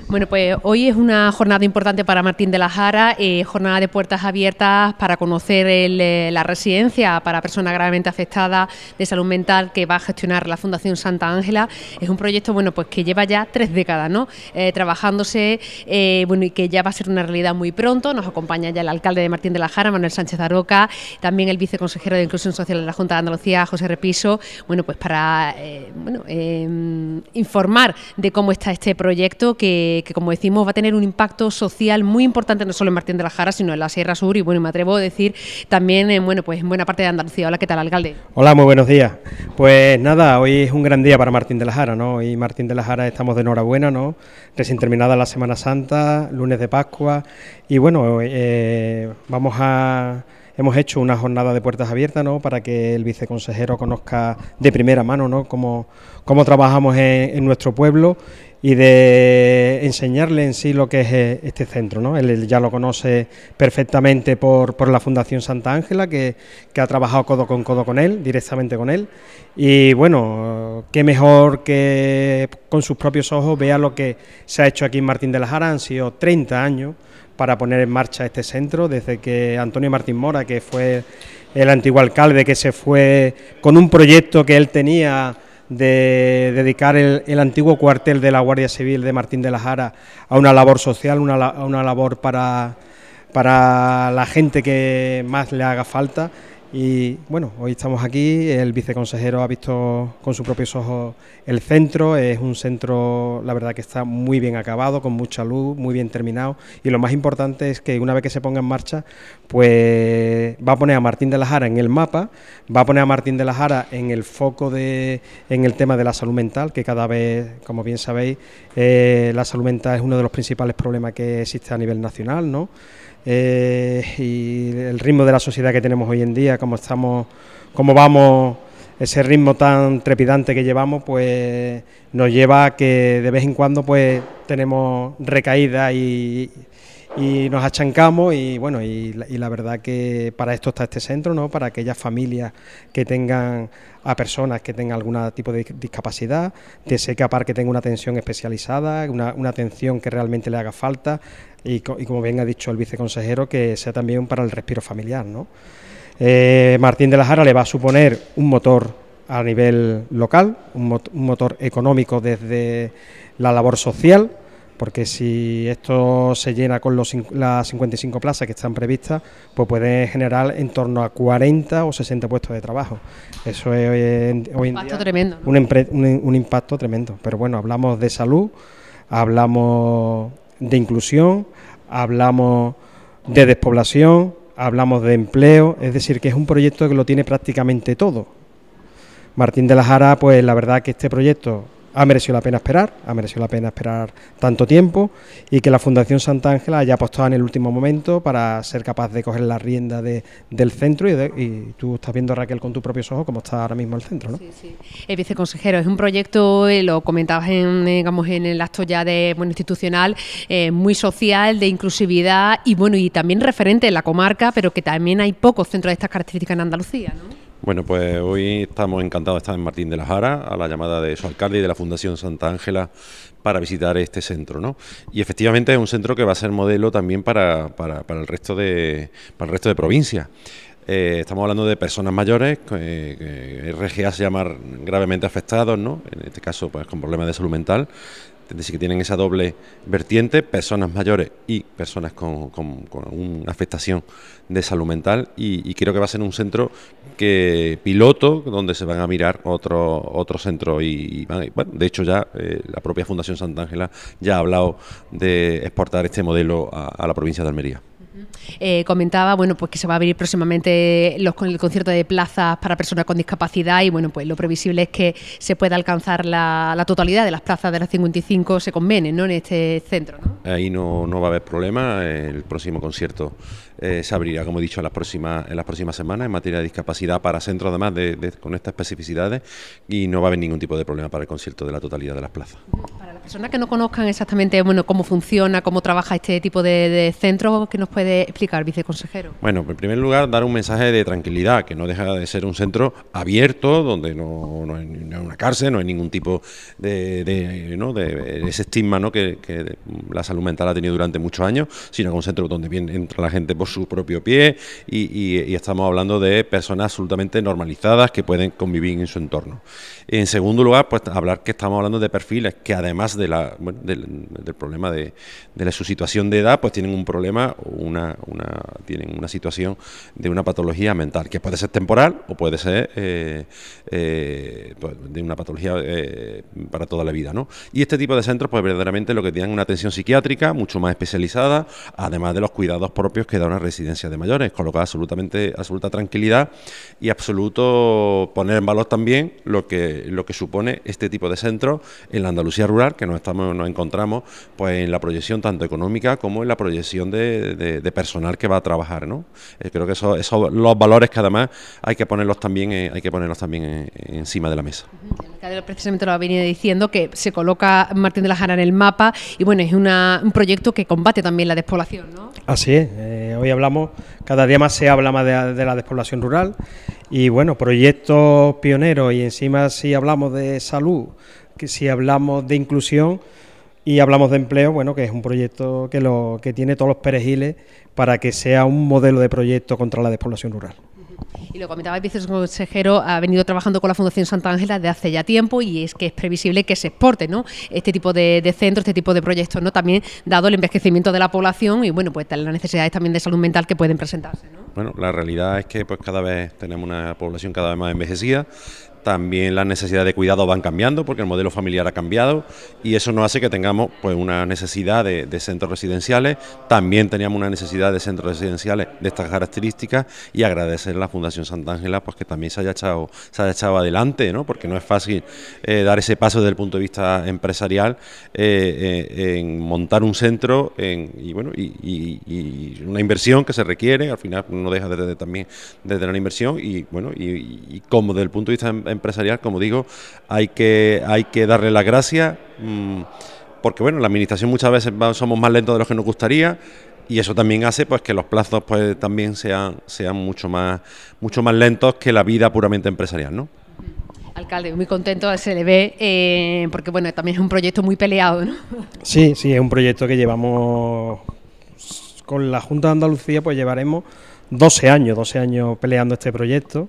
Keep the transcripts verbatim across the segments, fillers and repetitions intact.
Bueno, pues hoy es una jornada importante para Martín de la Jara, eh, jornada de puertas abiertas para conocer el, eh, la residencia para personas gravemente afectadas de salud mental que va a gestionar la Fundación Santa Ángela. Es un proyecto, bueno, pues que lleva ya tres décadas, ¿no? Eh, trabajándose, eh, bueno, y que ya va a ser una realidad muy pronto. Nos acompaña ya el alcalde de Martín de la Jara, Manuel Sánchez Aroca, también el viceconsejero de Inclusión Social de la Junta de Andalucía, José Repiso, bueno, pues para eh, bueno, eh, informar de cómo está este proyecto que que como decimos va a tener un impacto social muy importante no solo en Martín de la Jara sino en la Sierra Sur y bueno, me atrevo a decir también en, bueno, pues en buena parte de Andalucía. Hola, ¿qué tal, alcalde? Hola, muy buenos días. Pues nada, hoy es un gran día para Martín de la Jara, ¿no? Hoy Martín de la Jara estamos de enhorabuena, ¿no? Recién terminada la Semana Santa, lunes de Pascua y bueno, eh, vamos a... Hemos hecho una jornada de puertas abiertas, ¿no?, para que el viceconsejero conozca de primera mano, ¿no?, cómo, cómo trabajamos en, en nuestro pueblo y de enseñarle en sí lo que es este centro, ¿no? Él ya lo conoce perfectamente por, por la Fundación Santa Ángela, que, que ha trabajado codo con codo con él, directamente con él, y bueno, qué mejor que con sus propios ojos vea lo que se ha hecho aquí en Martín de la Jara. Han sido treinta años para poner en marcha este centro, desde que Antonio Martín Mora, que fue el antiguo alcalde, que se fue con un proyecto que él tenía de dedicar el, el antiguo cuartel de la Guardia Civil de Martín de la Jara a una labor social, una, a una labor para, para la gente que más le haga falta. Y bueno, hoy estamos aquí, el viceconsejero ha visto con sus propios ojos el centro, es un centro, la verdad que está muy bien acabado, con mucha luz, muy bien terminado, y lo más importante es que una vez que se ponga en marcha, pues va a poner a Martín de la Jara en el mapa, va a poner a Martín de la Jara en el foco de, en el tema de la salud mental, que cada vez, como bien sabéis, eh, la salud mental es uno de los principales problemas que existe a nivel nacional, ¿no? Eh, y el ritmo de la sociedad que tenemos hoy en día, como estamos, como vamos, ese ritmo tan trepidante que llevamos, pues nos lleva a que de vez en cuando pues tenemos recaídas y, y nos achancamos y bueno, y, y la verdad que para esto está este centro, ¿no?, para aquellas familias que tengan a personas que tengan algún tipo de discapacidad, de ser capaz que tenga una atención especializada, una, una atención que realmente le haga falta y, y como bien ha dicho el viceconsejero, que sea también para el respiro familiar, ¿no? Eh, Martín de la Jara le va a suponer un motor a nivel local, un, mot un motor económico desde la labor social, porque si esto se llena con los, las cincuenta y cinco plazas que están previstas, pues puede generar en torno a cuarenta o sesenta puestos de trabajo. Eso es hoy, hoy en día tremendo, ¿no? un, un, un impacto tremendo. Pero bueno, hablamos de salud, hablamos de inclusión, hablamos de despoblación, hablamos de empleo, es decir, que es un proyecto que lo tiene prácticamente todo. Martín de la Jara, pues la verdad que este proyecto ha merecido la pena esperar, ha merecido la pena esperar tanto tiempo y que la Fundación Santa Ángela haya apostado en el último momento para ser capaz de coger la rienda de, del centro y, de, y tú estás viendo, Raquel, con tus propios ojos cómo está ahora mismo el centro, ¿no? Sí, sí. El viceconsejero, es un proyecto, eh, lo comentabas en, digamos, en el acto ya de bueno, institucional, eh, muy social, de inclusividad y bueno, y también referente en la comarca, pero que también hay pocos centros de estas características en Andalucía, ¿no? Bueno, pues hoy estamos encantados de estar en Martín de la Jara, a la llamada de su alcalde y de la Fundación Santa Ángela para visitar este centro, ¿no? Y efectivamente es un centro que va a ser modelo también para, para, para, el, resto de, para el resto de provincias. Eh, estamos hablando de personas mayores, que, que R G A se llama gravemente afectados, ¿no? En este caso, pues con problemas de salud mental. Es decir, que tienen esa doble vertiente, personas mayores y personas con, con, con una afectación de salud mental, y, y creo que va a ser un centro que piloto, donde se van a mirar otros otro centros y, y van, bueno, de hecho ya eh, la propia Fundación Santa Ángela ya ha hablado de exportar este modelo a, a la provincia de Almería. Eh, comentaba bueno pues que se va a abrir próximamente los, con el concierto de plazas para personas con discapacidad y bueno pues lo previsible es que se pueda alcanzar la, la totalidad de las plazas de las cincuenta y cinco se convenen, ¿no?, en este centro, ¿no? ahí no, no va a haber problema. El próximo concierto eh, se abrirá, como he dicho, en las próximas, en las próximas semanas en materia de discapacidad para centros además de, de, con estas especificidades, y no va a haber ningún tipo de problema para el concierto de la totalidad de las plazas. Para las personas que no conozcan exactamente bueno cómo funciona, cómo trabaja este tipo de, de centros, ¿qué nos puede explicar, viceconsejero? Bueno, en primer lugar, dar un mensaje de tranquilidad, que no deja de ser un centro abierto, donde no, no hay una cárcel, no hay ningún tipo de, de, ¿no? de ese estigma, ¿no? que, que la salud mental ha tenido durante muchos años, sino que es un centro donde viene, entra la gente por su propio pie y, y, y estamos hablando de personas absolutamente normalizadas que pueden convivir en su entorno. En segundo lugar, pues hablar que estamos hablando de perfiles que además de la, bueno, del, del problema de, de la, su situación de edad, pues tienen un problema o una, una, tienen una situación de una patología mental, que puede ser temporal o puede ser eh, eh, pues de una patología eh, para toda la vida, ¿no? Y este tipo de centros, pues verdaderamente lo que tienen una atención psiquiátrica mucho más especializada, además de los cuidados propios que da una residencia de mayores, con lo que absolutamente, absoluta tranquilidad y absoluto poner en valor también lo que lo que supone este tipo de centros en la Andalucía rural, que nos estamos nos encontramos pues en la proyección tanto económica como en la proyección de, de, de personal que va a trabajar, ¿no? Eh, creo que esos eso, los valores que además hay que ponerlos también eh, hay que ponerlos también en, encima de la mesa. El alcalde precisamente lo ha venido diciendo, que se coloca Martín de la Jara en el mapa y bueno, es una, un proyecto que combate también la despoblación, ¿no? Así es, eh, hoy hablamos, cada día más se habla más de, de la despoblación rural y bueno, proyectos pioneros, y encima si hablamos de salud, que si hablamos de inclusión y hablamos de empleo, bueno, que es un proyecto que, lo, que tiene todos los perejiles para que sea un modelo de proyecto contra la despoblación rural. Y lo comentaba el viceconsejero, ha venido trabajando con la Fundación Santa Ángela desde hace ya tiempo y es que es previsible que se exporte, ¿no? Este tipo de, de centros, este tipo de proyectos, ¿no? También dado el envejecimiento de la población y bueno, pues las necesidades también de salud mental que pueden presentarse, ¿no? Bueno, la realidad es que pues cada vez tenemos una población cada vez más envejecida. También las necesidades de cuidado van cambiando porque el modelo familiar ha cambiado y eso nos hace que tengamos pues una necesidad de, de centros residenciales. También teníamos una necesidad de centros residenciales de estas características y agradecer a la Fundación Santa Ángela pues que también se haya echado, se haya echado adelante, ¿no? Porque no es fácil eh, dar ese paso desde el punto de vista empresarial eh, eh, en montar un centro en, y bueno y, y, y una inversión que se requiere, al final no deja de, de, de también de tener una inversión y bueno y, y como desde el punto de vista em, empresarial, como digo, hay que hay que darle las gracias mmm, porque bueno, la administración muchas veces somos más lentos de lo que nos gustaría y eso también hace pues que los plazos pues también sean sean mucho más mucho más lentos que la vida puramente empresarial, ¿no? Alcalde, muy contento, se le ve, eh, porque bueno, también es un proyecto muy peleado, ¿no? Sí, sí, es un proyecto que llevamos con la Junta de Andalucía, pues llevaremos doce años, doce años peleando este proyecto,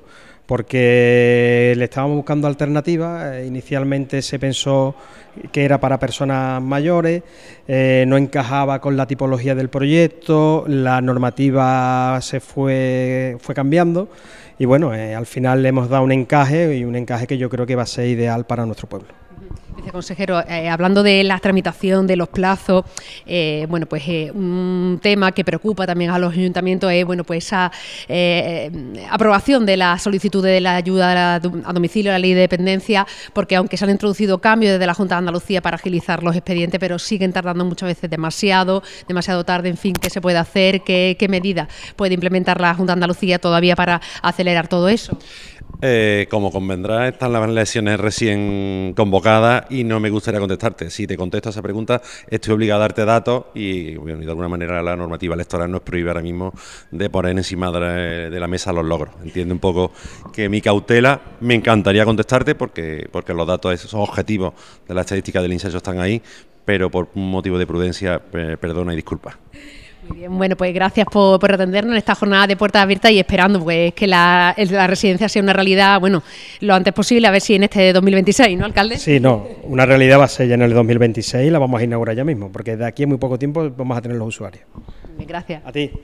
porque le estábamos buscando alternativas. Inicialmente se pensó que era para personas mayores, eh, no encajaba con la tipología del proyecto, la normativa se fue, fue cambiando y bueno, eh, al final le hemos dado un encaje y un encaje que yo creo que va a ser ideal para nuestro pueblo. Viceconsejero, eh, hablando de la tramitación, de los plazos, eh, bueno, pues eh, un tema que preocupa también a los ayuntamientos es, bueno, pues esa eh, aprobación de la solicitud de la ayuda a domicilio, la ley de dependencia, porque aunque se han introducido cambios desde la Junta de Andalucía para agilizar los expedientes, pero siguen tardando muchas veces demasiado, demasiado tarde, en fin, ¿qué se puede hacer? ¿Qué, qué medida puede implementar la Junta de Andalucía todavía para acelerar todo eso? Eh, como convendrá, están las elecciones recién convocadas y no me gustaría contestarte. Si te contesto a esa pregunta, estoy obligado a darte datos y, bueno, y de alguna manera la normativa electoral nos prohíbe ahora mismo de poner encima de la, de la mesa los logros. Entiende un poco que mi cautela, me encantaría contestarte porque, porque los datos son objetivos de la estadística del incenso están ahí, pero por un motivo de prudencia, eh, perdona y disculpa. Muy bien, bueno, pues gracias por, por atendernos en esta jornada de puertas abiertas y esperando pues que la, la residencia sea una realidad, bueno, lo antes posible, a ver si en este dos mil veintiséis, ¿no, alcalde? Sí, no, una realidad va a ser ya en el dos mil veintiséis y la vamos a inaugurar ya mismo, porque de aquí a muy poco tiempo vamos a tener los usuarios. Bien, gracias. A ti.